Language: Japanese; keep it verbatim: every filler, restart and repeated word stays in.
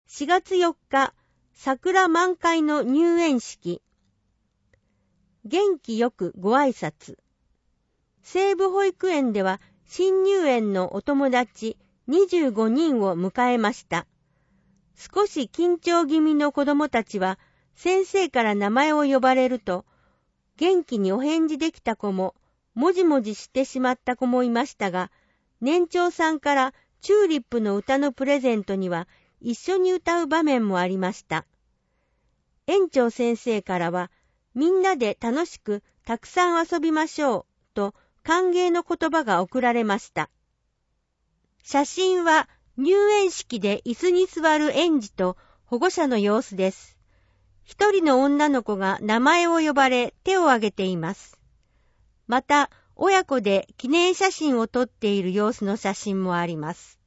しがつよっか、桜満開の入園式。元気よくご挨拶。西部保育園では新入園のお友達にじゅうごにんを迎えました。少し緊張気味の子供たちは先生から名前を呼ばれると、元気にお返事できた子も、もじもじしてしまった子もいましたが、年長さんからチューリップの歌のプレゼントには一緒に歌う場面もありました。園長先生からは、みんなで楽しくたくさん遊びましょうと歓迎の言葉が送られました。写真は入園式で椅子に座る園児と保護者の様子です。一人の女の子が名前を呼ばれ手を挙げています。また、親子で記念写真を撮っている様子の写真もあります。